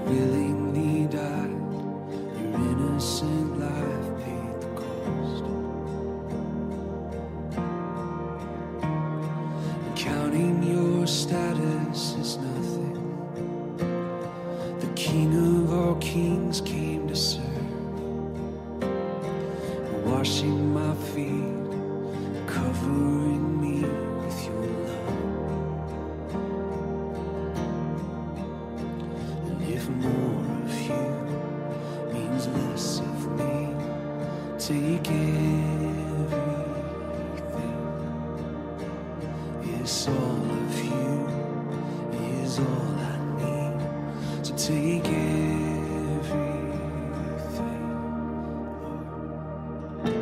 willingly died. Your innocent life paid the cost. And counting your status is nothing. The King of all kings came to serve, washing my feet, covering me with your love. And if more of you means less of me, take everything. Yes, all of you is all I need. So take everything, Lord.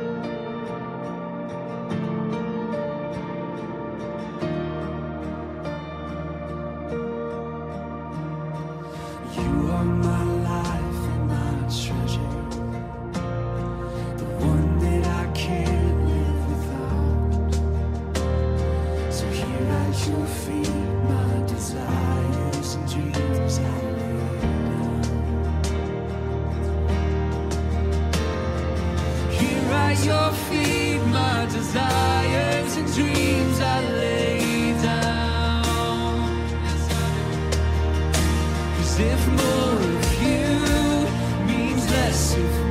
You are my life and my treasure, the one that I can't live without. So here at your feet, my desires and dreams I lay down. Here at your feet, my desires and dreams I lay down. 'Cause if more of you means less of